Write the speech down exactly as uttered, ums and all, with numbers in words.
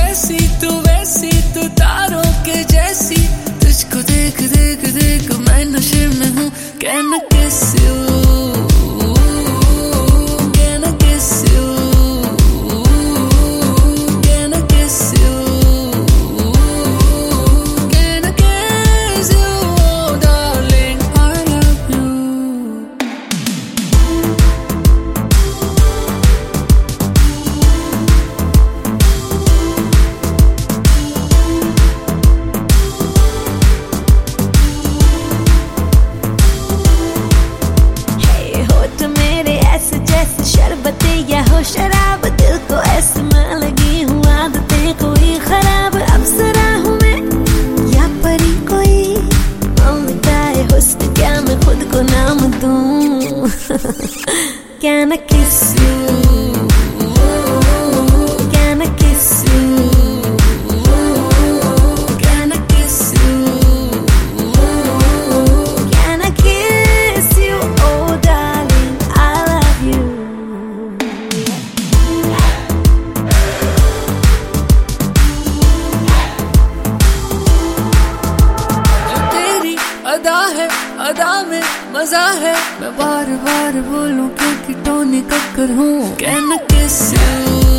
कैसी तू वैसी तू तारों के जैसी, तुझको देख देख देख मैं नशे में हूँ। Can I kiss you? Can I kiss you? Can I kiss you? Can I kiss you? Oh darling, I love you. शरबत या हो शराब, दिल को ऐसे मैं लगी हूँ आदतें कोई खराब। अब जरा हूँ मैं या परी कोई, मिटाए हुस्न क्या मैं खुद को नाम दूँ। Can I kiss you? Can I kiss you? Can I kiss you? Can I kiss you? Oh darling, I love you. अदा है अदा में मजा है, मैं बार बार बोलूं क्योंकि टोनी कक्कर हूँ। Can I kiss you?